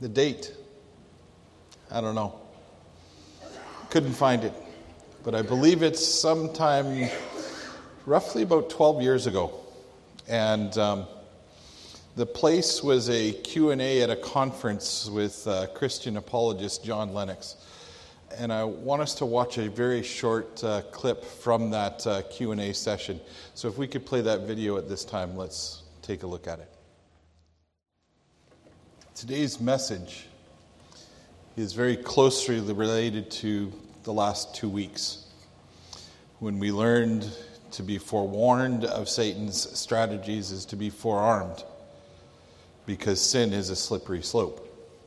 The date, I don't know. Couldn't find it. But I believe it's sometime roughly about 12 years ago. And the place was a Q&A at a conference with Christian apologist John Lennox. And I want us to watch a very short clip from that Q&A session. So if we could play that video at this time, let's take a look at it. Today's message is very closely related to the last 2 weeks, when we learned to be forewarned of Satan's strategies is to be forearmed, because sin is a slippery slope.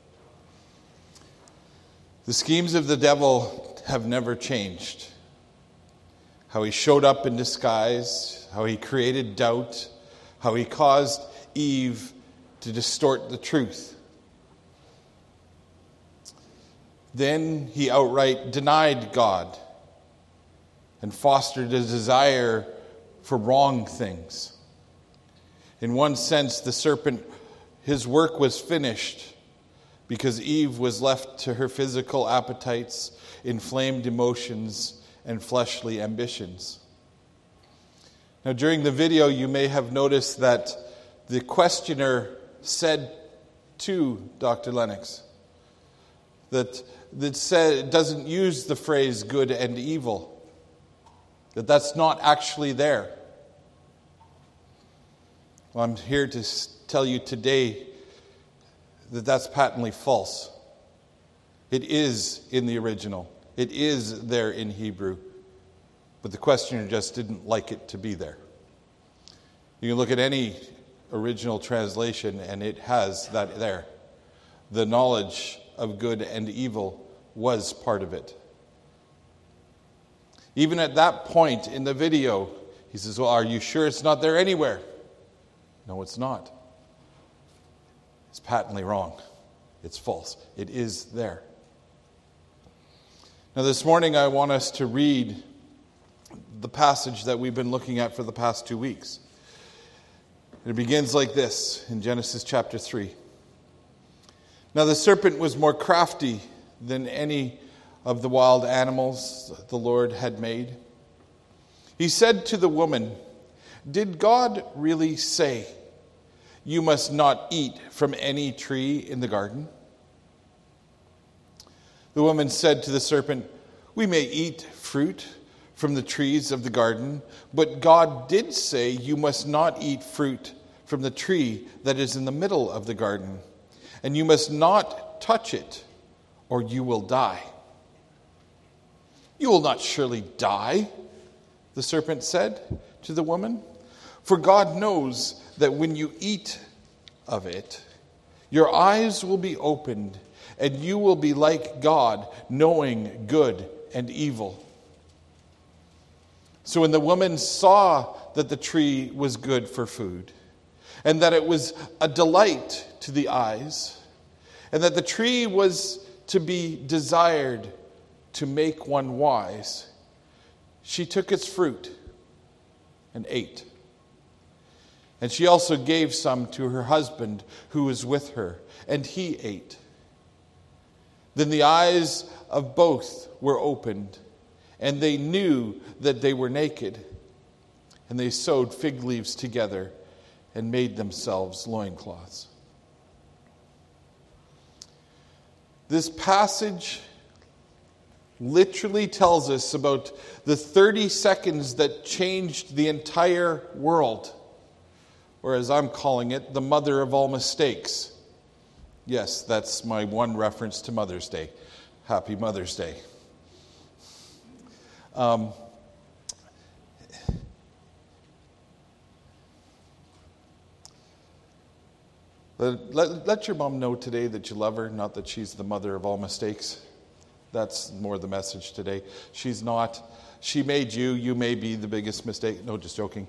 The schemes of the devil have never changed. How he showed up in disguise, how he created doubt, how he caused Eve to distort the truth. Then he outright denied God and fostered a desire for wrong things. In one sense, the serpent, his work was finished because Eve was left to her physical appetites, inflamed emotions, and fleshly ambitions. Now, during the video, you may have noticed that the questioner said to Dr. Lennox that said, doesn't use the phrase good and evil, that's not actually there. Well, I'm here to tell you today that that's patently false. It is in the original. It is there in Hebrew. But the questioner just didn't like it to be there. You can look at any original translation and it has that there. The knowledge of good and evil was part of it. Even at that point in the video, he says, well, are you sure it's not there anywhere? No, it's not. It's patently wrong. It's false. It is there. Now this morning I want us to read the passage that we've been looking at for the past 2 weeks. It begins like this in Genesis chapter 3. Now the serpent was more crafty than any of the wild animals the Lord had made. He said to the woman, "Did God really say, 'You must not eat from any tree in the garden'?" The woman said to the serpent, "We may eat fruit from the trees of the garden, but God did say, 'You must not eat fruit from the tree that is in the middle of the garden, and you must not touch it, or you will die.'" "You will not surely die," the serpent said to the woman, "for God knows that when you eat of it, your eyes will be opened, and you will be like God, knowing good and evil." So when the woman saw that the tree was good for food, and that it was a delight to the eyes, and that the tree was to be desired to make one wise, she took its fruit and ate. And she also gave some to her husband who was with her, and he ate. Then the eyes of both were opened, and they knew that they were naked, and they sewed fig leaves together and made themselves loincloths. This passage literally tells us about the 30 seconds that changed the entire world, or as I'm calling it, the mother of all mistakes. Yes, that's my one reference to Mother's Day. Happy Mother's Day. Let your mom know today that you love her, not that she's the mother of all mistakes. That's more the message today. She's not. She made you. You may be the biggest mistake. No, just joking.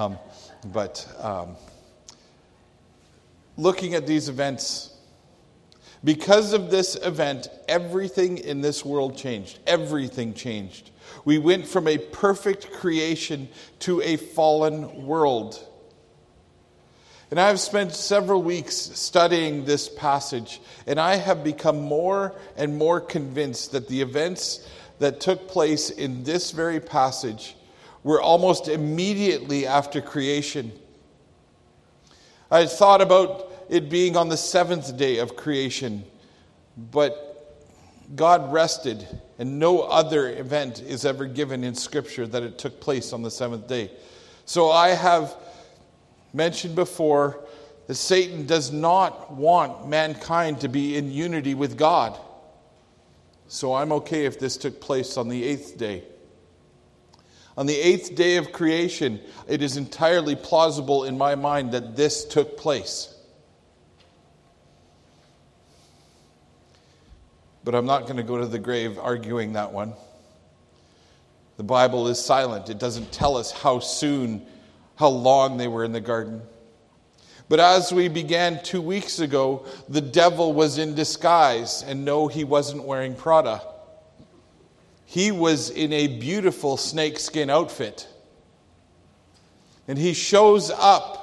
Looking at these events, because of this event, everything in this world changed. Everything changed. We went from a perfect creation to a fallen world. And I have spent several weeks studying this passage, and I have become more and more convinced that the events that took place in this very passage were almost immediately after creation. I had thought about it being on the seventh day of creation, but God rested, and no other event is ever given in Scripture that it took place on the seventh day. So I have mentioned before that Satan does not want mankind to be in unity with God. So I'm okay if this took place on the eighth day. On the eighth day of creation, it is entirely plausible in my mind that this took place. But I'm not going to go to the grave arguing that one. The Bible is silent. It doesn't tell us how long they were in the garden. But as we began 2 weeks ago, the devil was in disguise. And no, he wasn't wearing Prada. He was in a beautiful snakeskin outfit. And he shows up.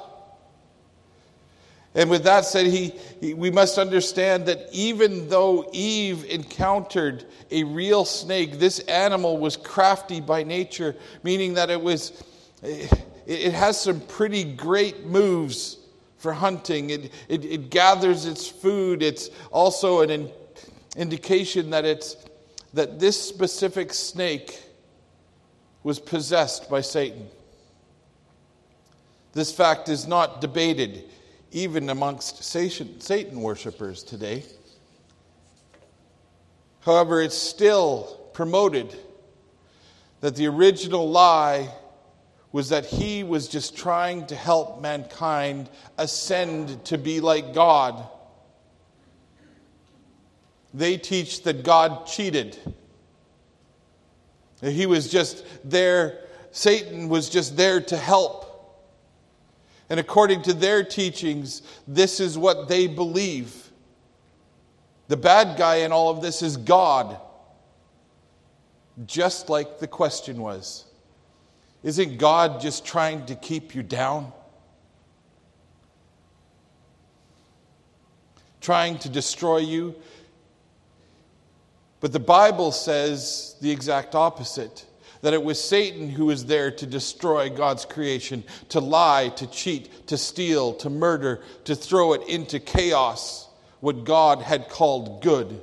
And with that said, we must understand that even though Eve encountered a real snake, this animal was crafty by nature, meaning that it has some pretty great moves for hunting. It gathers its food. It's also an indication that this specific snake was possessed by Satan. This fact is not debated even amongst Satan worshipers today. However, it's still promoted that the original lie was that he was just trying to help mankind ascend to be like God. They teach that God cheated. That he was just there, Satan was just there to help. And according to their teachings, this is what they believe. The bad guy in all of this is God. Just like the question was, isn't God just trying to keep you down? Trying to destroy you? But the Bible says the exact opposite. That it was Satan who was there to destroy God's creation, to lie, to cheat, to steal, to murder, to throw it into chaos, what God had called good.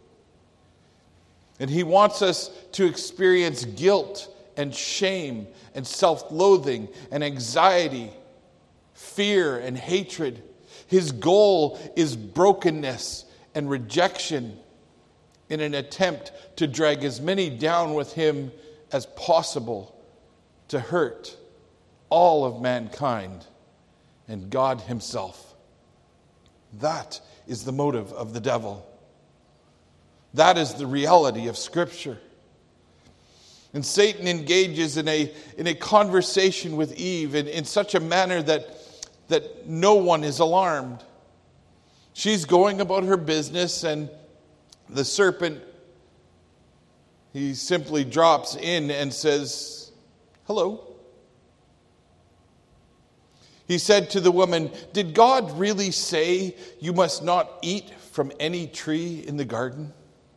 And he wants us to experience guilt and shame and self-loathing and anxiety, fear and hatred. His goal is brokenness and rejection in an attempt to drag as many down with him as possible, to hurt all of mankind and God himself. That is the motive of the devil. That is the reality of Scripture. And Satan engages in a conversation with Eve in such a manner that no one is alarmed. She's going about her business, and the serpent, he simply drops in and says, "Hello." He said to the woman, "Did God really say you must not eat from any tree in the garden?"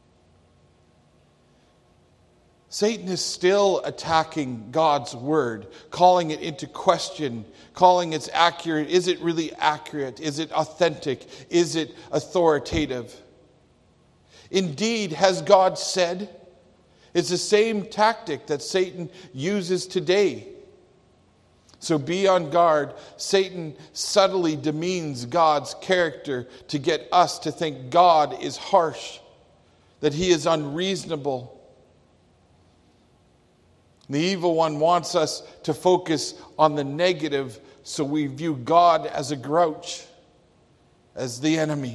Satan is still attacking God's word, calling it into question, calling it accurate. Is it really accurate? Is it authentic? Is it authoritative? Indeed, has God said? It's the same tactic that Satan uses today. So be on guard. Satan subtly demeans God's character to get us to think God is harsh, that he is unreasonable. The evil one wants us to focus on the negative, so we view God as a grouch, as the enemy.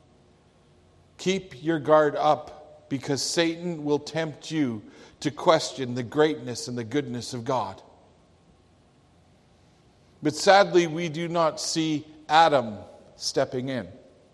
Keep your guard up, because Satan will tempt you to question the greatness and the goodness of God. But sadly, we do not see Adam stepping in.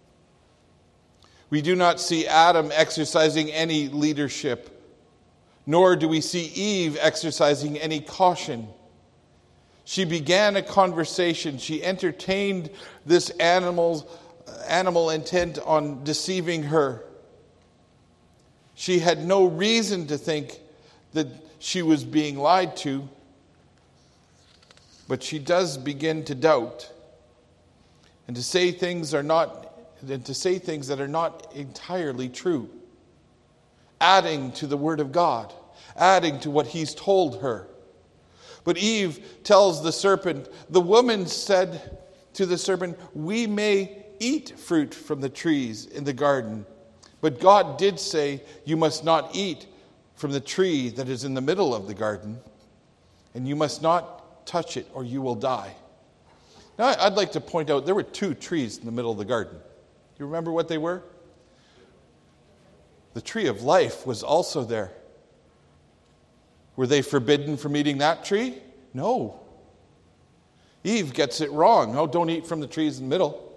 We do not see Adam exercising any leadership, nor do we see Eve exercising any caution. She began a conversation. She entertained this animal intent on deceiving her. She had no reason to think that she was being lied to, but she does begin to doubt and to say things that are not entirely true, adding to the Word of God, adding to what He's told her. But Eve tells the serpent, the woman said to the serpent, "We may eat fruit from the trees in the garden, but God did say, you must not eat from the tree that is in the middle of the garden, and you must not touch it or you will die." Now, I'd like to point out there were 2 trees in the middle of the garden. Do you remember what they were? The tree of life was also there. Were they forbidden from eating that tree? No. Eve gets it wrong. Oh, don't eat from the trees in the middle.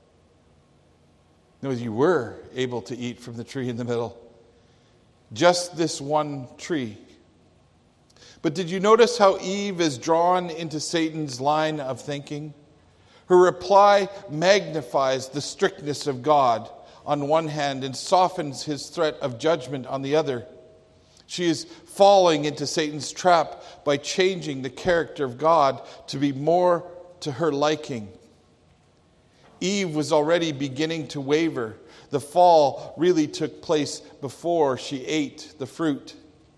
No, you were able to eat from the tree in the middle. Just this one tree. But did you notice how Eve is drawn into Satan's line of thinking? Her reply magnifies the strictness of God on one hand and softens his threat of judgment on the other. She is falling into Satan's trap by changing the character of God to be more to her liking. Eve was already beginning to waver. The fall really took place before she ate the fruit.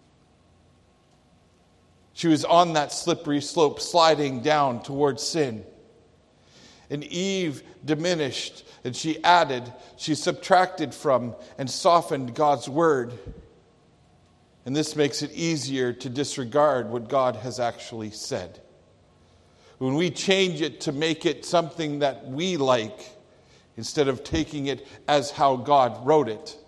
She was on that slippery slope, sliding down towards sin. And Eve diminished, and she added, she subtracted from, and softened God's word. And this makes it easier to disregard what God has actually said. When we change it to make it something that we like, instead of taking it as how God wrote it.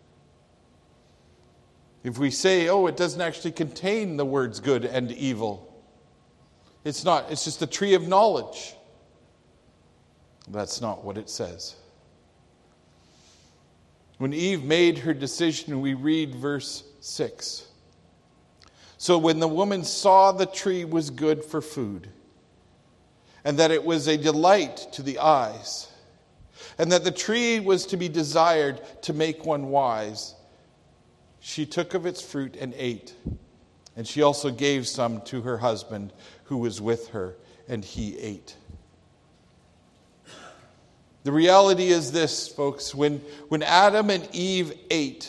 If we say, oh, it doesn't actually contain the words good and evil. It's not, it's just the tree of knowledge. That's not what it says. When Eve made her decision, we read verse 6. So when the woman saw the tree was good for food, and that it was a delight to the eyes, and that the tree was to be desired to make one wise, she took of its fruit and ate. And she also gave some to her husband who was with her, and he ate. The reality is this, folks. When Adam and Eve ate,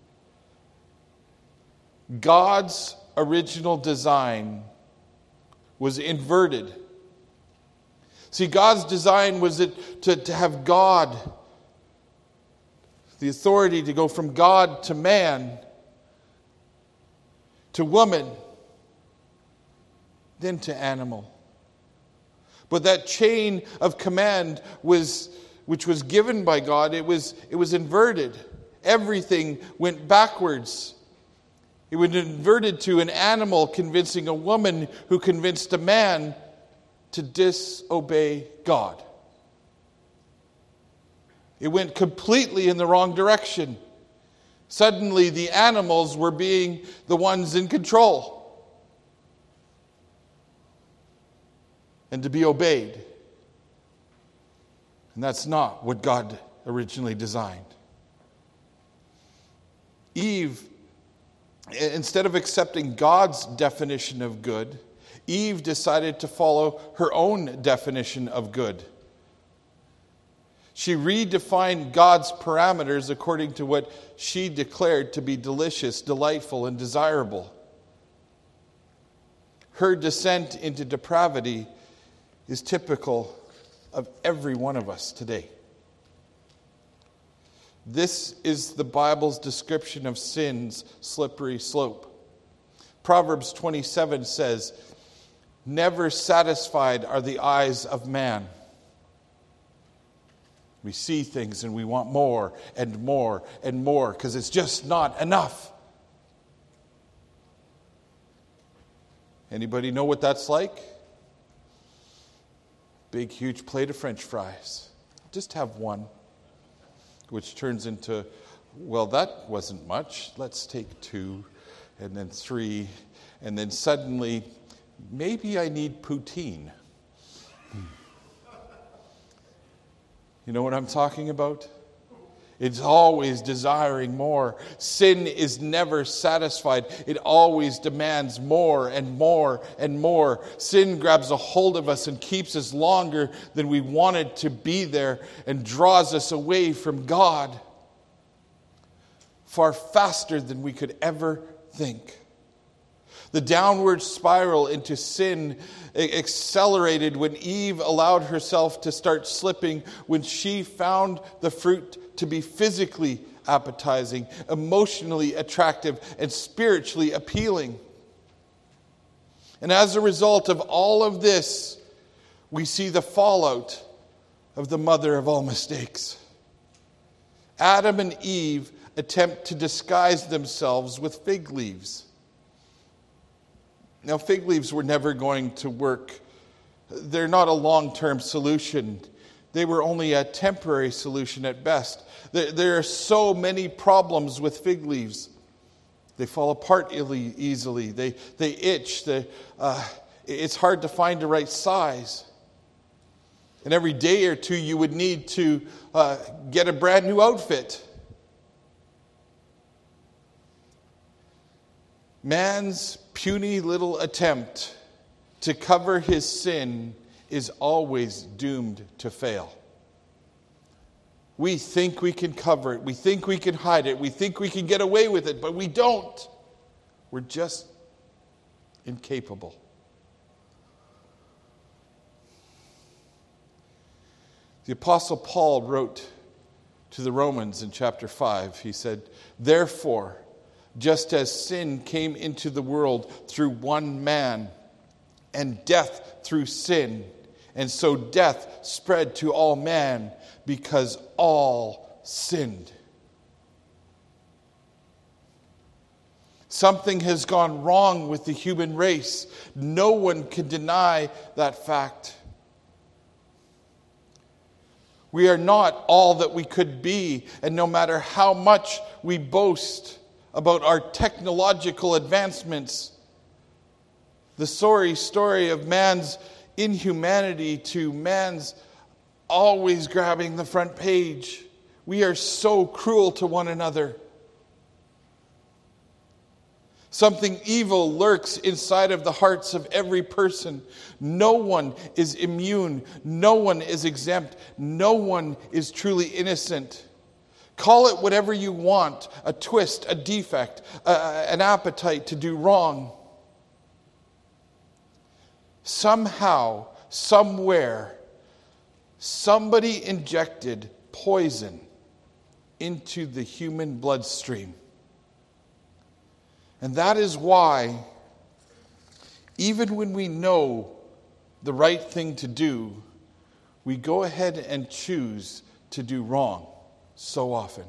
God's original design was inverted. See, God's design was to have God, the authority to go from God to man, to woman, then to animal. But that chain of command which was given by God, it was inverted. Everything went backwards. It was inverted to an animal convincing a woman who convinced a man to disobey God. It went completely in the wrong direction. Suddenly, the animals were being the ones in control and to be obeyed. And that's not what God originally designed. Eve, instead of accepting God's definition of good, Eve decided to follow her own definition of good. She redefined God's parameters according to what she declared to be delicious, delightful, and desirable. Her descent into depravity is typical of every one of us today. This is the Bible's description of sin's slippery slope. Proverbs 27 says, "Never satisfied are the eyes of man." We see things and we want more and more and more because it's just not enough. Anybody know what that's like? Big, huge plate of French fries. Just have one. Which turns into, well, that wasn't much. Let's take 2, and then 3. And then suddenly maybe I need poutine. You know what I'm talking about? It's always desiring more. Sin is never satisfied. It always demands more and more and more. Sin grabs a hold of us and keeps us longer than we wanted to be there and draws us away from God far faster than we could ever think. The downward spiral into sin accelerated when Eve allowed herself to start slipping, when she found the fruit to be physically appetizing, emotionally attractive, and spiritually appealing. And as a result of all of this, we see the fallout of the mother of all mistakes. Adam and Eve attempt to disguise themselves with fig leaves. Now, fig leaves were never going to work. They're not a long-term solution. They were only a temporary solution at best. There are so many problems with fig leaves. They fall apart easily. They itch. It's hard to find the right size. And every day or two you would need to get a brand new outfit. Man's puny little attempt to cover his sin is always doomed to fail. We think we can cover it. We think we can hide it. We think we can get away with it, but we don't. We're just incapable. The Apostle Paul wrote to the Romans in chapter 5. He said, "Therefore, just as sin came into the world through one man, and death through sin, and so death spread to all men because all sinned." Something has gone wrong with the human race. No one can deny that fact. We are not all that we could be, and no matter how much we boast about our technological advancements, the sorry story of man's inhumanity to man's always grabbing the front page. We are so cruel to one another. Something evil lurks inside of the hearts of every person. No one is immune. No one is exempt. No one is truly innocent. Call it whatever you want, a twist, a defect, an appetite to do wrong. Somehow, somewhere, somebody injected poison into the human bloodstream. And that is why, even when we know the right thing to do, we go ahead and choose to do wrong. So often.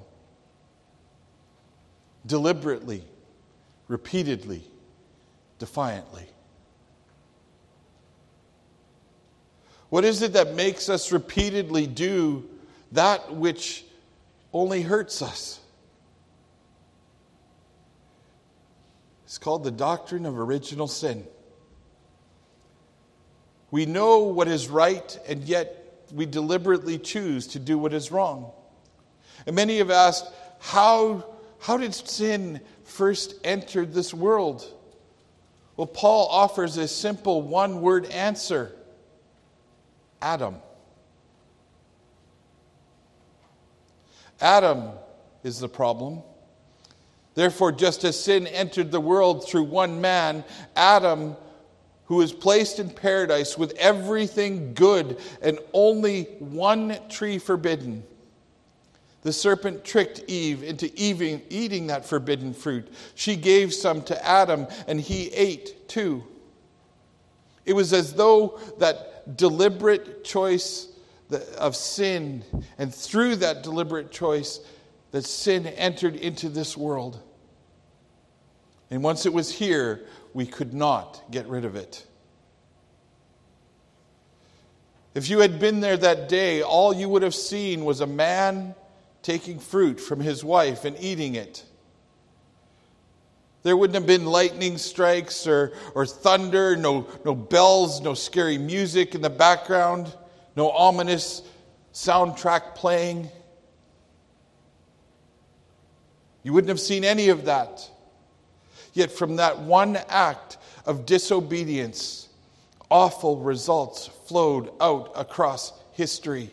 Deliberately, repeatedly, defiantly. What is it that makes us repeatedly do that which only hurts us? It's called the doctrine of original sin. We know what is right, and yet we deliberately choose to do what is wrong. And many have asked, how did sin first enter this world? Well, Paul offers a simple one-word answer. Adam. Adam is the problem. Therefore, just as sin entered the world through one man, Adam, who was placed in paradise with everything good and only one tree forbidden, the serpent tricked Eve into eating that forbidden fruit. She gave some to Adam, and he ate too. It was as though that deliberate choice of sin, and through that deliberate choice, that sin entered into this world. And once it was here, we could not get rid of it. If you had been there that day, all you would have seen was a man taking fruit from his wife and eating it. There wouldn't have been lightning strikes or thunder, no bells, no scary music in the background, no ominous soundtrack playing. You wouldn't have seen any of that. Yet from that one act of disobedience, awful results flowed out across history.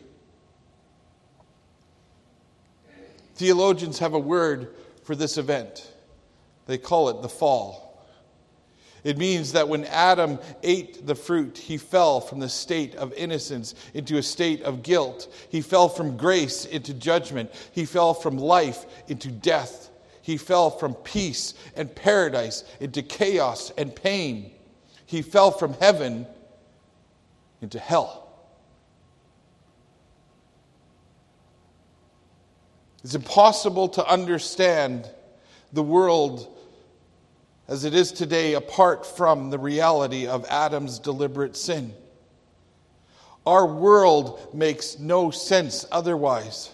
Theologians have a word for this event. They call it the fall. It means that when Adam ate the fruit, he fell from the state of innocence into a state of guilt. He fell from grace into judgment. He fell from life into death. He fell from peace and paradise into chaos and pain. He fell from heaven into hell. It's impossible to understand the world as it is today apart from the reality of Adam's deliberate sin. Our world makes no sense otherwise.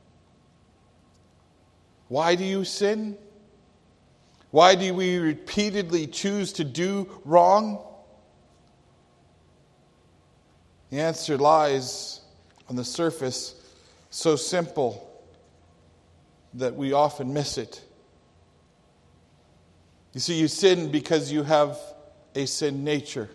Why do you sin? Why do we repeatedly choose to do wrong? The answer lies on the surface, so simple that we often miss it. You see, you sin because you have a sin nature.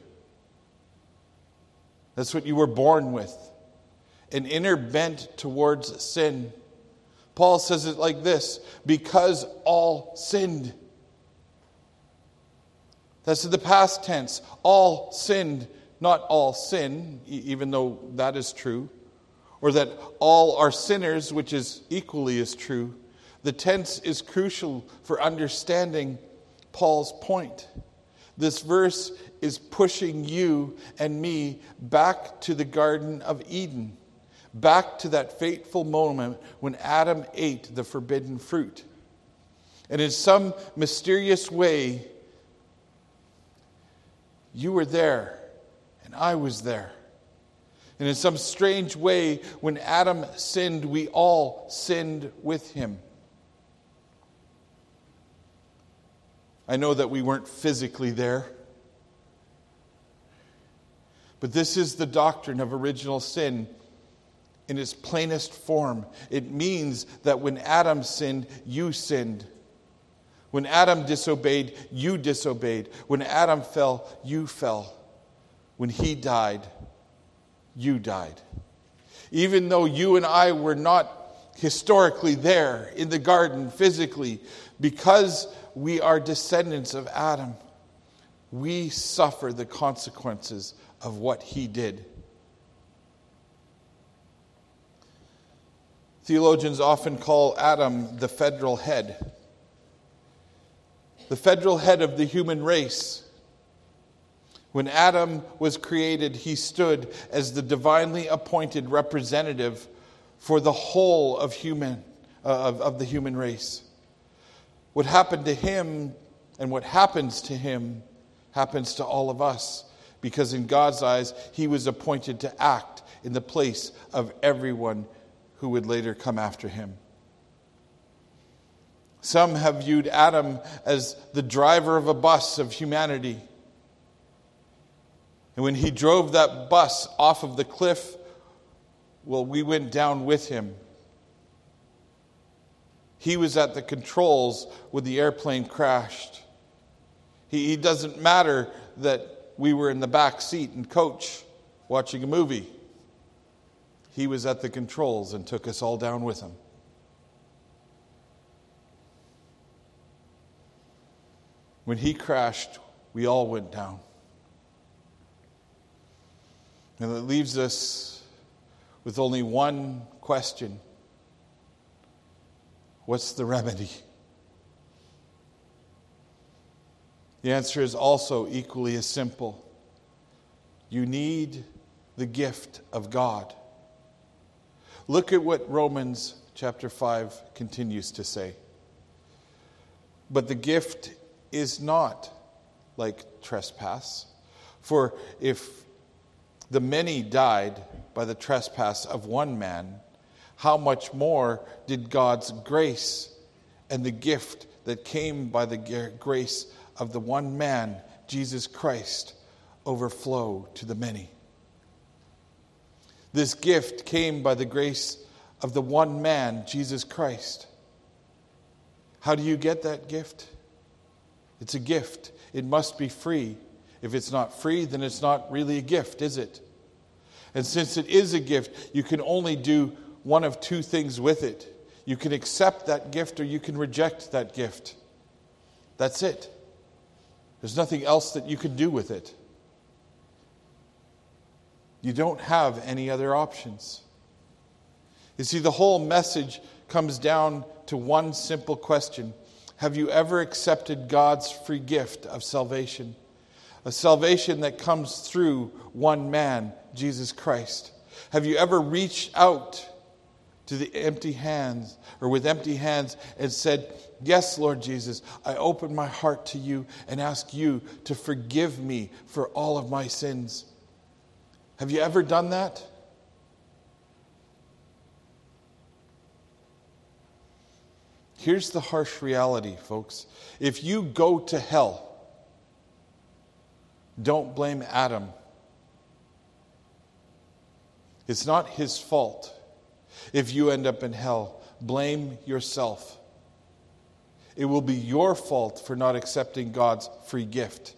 That's what you were born with, an inner bent towards sin. Paul says it like this: because all sinned. That's in the past tense. All sinned, not all sin, even though that is true, or that all are sinners, which is equally as true. The tense is crucial for understanding Paul's point. This verse is pushing you and me back to the Garden of Eden, back to that fateful moment when Adam ate the forbidden fruit. And in some mysterious way, you were there and I was there. And in some strange way, when Adam sinned, we all sinned with him. I know that we weren't physically there. But this is the doctrine of original sin in its plainest form. It means that when Adam sinned, you sinned. When Adam disobeyed, you disobeyed. When Adam fell, you fell. When he died, you died. Even though you and I were not historically there in the garden physically, because we are descendants of Adam, we suffer the consequences of what he did. Theologians often call Adam the federal head. The federal head of the human race. When Adam was created, he stood as the divinely appointed representative for the whole of the human race. What happened to him and what happens to him happens to all of us, because in God's eyes, he was appointed to act in the place of everyone who would later come after him. Some have viewed Adam as the driver of a bus of humanity. And when he drove that bus off of the cliff, well, we went down with him. He was at the controls when the airplane crashed. He doesn't matter that we were in the back seat and coach watching a movie. He was at the controls and took us all down with him. When he crashed, we all went down. And it leaves us with only one question. What's the remedy? The answer is also equally as simple. You need the gift of God. Look at what Romans chapter 5 continues to say. But the gift is not like trespass. For if the many died by the trespass of one man, how much more did God's grace and the gift that came by the grace of the one man, Jesus Christ, overflow to the many. This gift came by the grace of the one man, Jesus Christ. How do you get that gift? It's a gift. It must be free. If it's not free, then it's not really a gift, is it? And since it is a gift, you can only do one of two things with it. You can accept that gift or you can reject that gift. That's it. There's nothing else that you can do with it. You don't have any other options. You see, the whole message comes down to one simple question. Have you ever accepted God's free gift of salvation? A salvation that comes through one man, Jesus Christ. Have you ever reached out to the empty hands or with empty hands and said, yes, Lord Jesus, I open my heart to you and ask you to forgive me for all of my sins? Have you ever done that? Here's the harsh reality, folks. If you go to hell, don't blame Adam. It's not his fault. If you end up in hell, blame yourself. It will be your fault for not accepting God's free gift.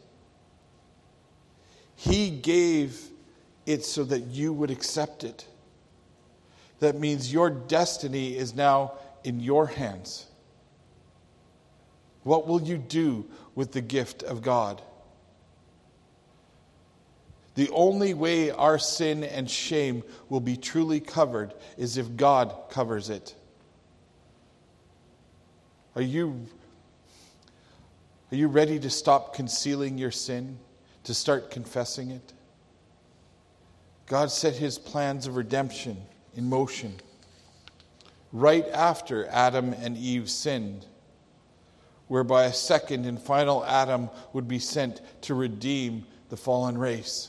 He gave it so that you would accept it. That means your destiny is now in your hands. What will you do with the gift of God? The only way our sin and shame will be truly covered is if God covers it. Are you ready to stop concealing your sin, to start confessing it? God set his plans of redemption in motion right after Adam and Eve sinned, whereby a second and final Adam would be sent to redeem the fallen race.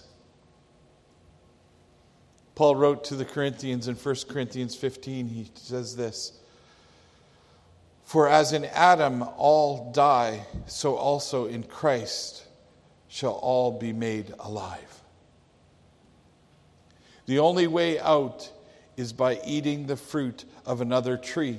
Paul wrote to the Corinthians in 1 Corinthians 15, he says this, "For as in Adam all die, so also in Christ shall all be made alive." The only way out is by eating the fruit of another tree,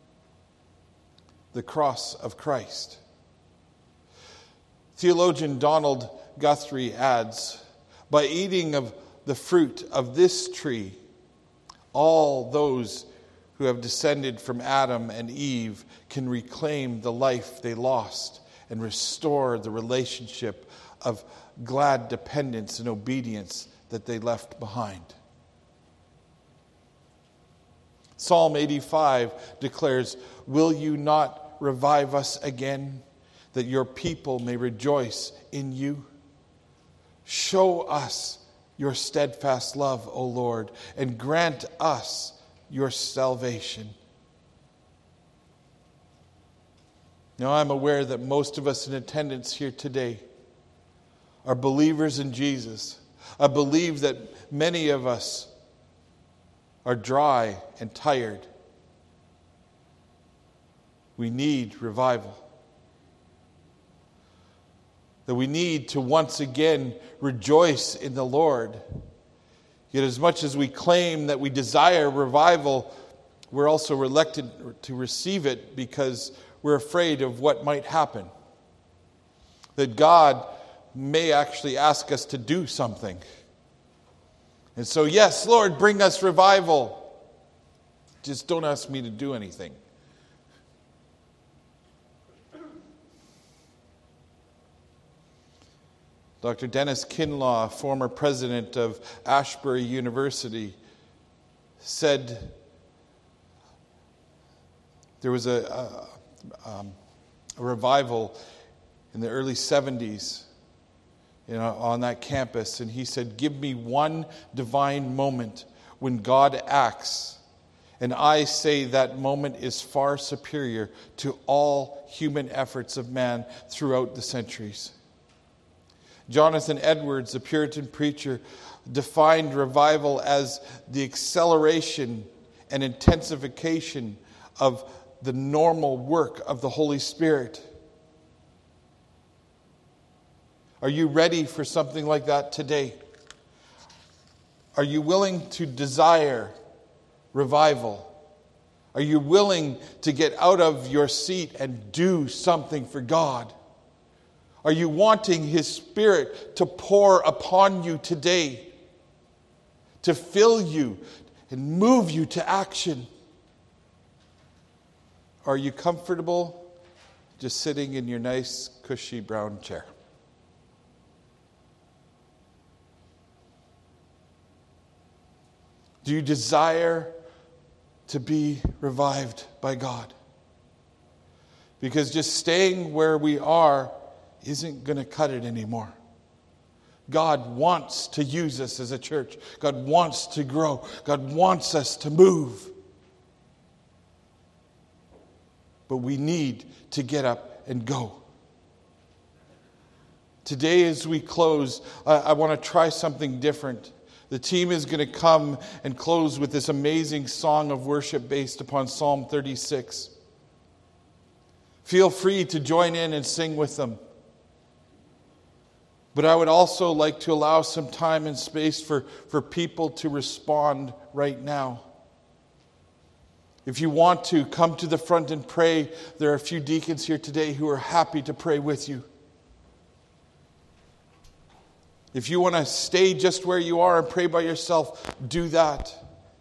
the cross of Christ. Theologian Donald Guthrie adds, by eating of the fruit of this tree, all those who have descended from Adam and Eve can reclaim the life they lost and restore the relationship of glad dependence and obedience that they left behind. Psalm 85 declares, "Will you not revive us again, that your people may rejoice in you? Show us your steadfast love, O Lord, and grant us your salvation." Now, I'm aware that most of us in attendance here today are believers in Jesus. I believe that many of us are dry and tired. We need revival. That we need to once again rejoice in the Lord. Yet as much as we claim that we desire revival, we're also reluctant to receive it because we're afraid of what might happen. That God may actually ask us to do something. And so, yes, Lord, bring us revival. Just don't ask me to do anything. Dr. Dennis Kinlaw, former president of Ashbury University, said there was a revival in the early 70s on that campus. And he said, "Give me one divine moment when God acts, and I say that moment is far superior to all human efforts of man throughout the centuries." Jonathan Edwards, a Puritan preacher, defined revival as the acceleration and intensification of the normal work of the Holy Spirit. Are you ready for something like that today? Are you willing to desire revival? Are you willing to get out of your seat and do something for God? Are you wanting His Spirit to pour upon you today, to fill you and move you to action? Are you comfortable just sitting in your nice, cushy brown chair? Do you desire to be revived by God? Because just staying where we are isn't going to cut it anymore. God wants to use us as a church. God wants to grow. God wants us to move. But we need to get up and go. Today as we close, I want to try something different. The team is going to come and close with this amazing song of worship based upon Psalm 36. Feel free to join in and sing with them. But I would also like to allow some time and space for people to respond right now. If you want to, come to the front and pray. There are a few deacons here today who are happy to pray with you. If you want to stay just where you are and pray by yourself, do that.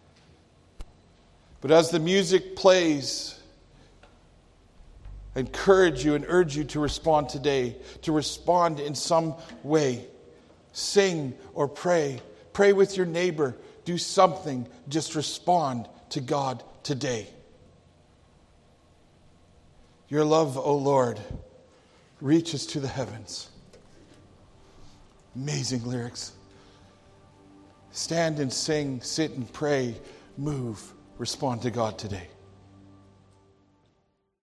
But as the music plays, I encourage you and urge you to respond today, to respond in some way. Sing or pray. Pray with your neighbor. Do something. Just respond to God today. Your love, O Lord, reaches to the heavens. Amazing lyrics. Stand and sing, sit and pray, move, respond to God today.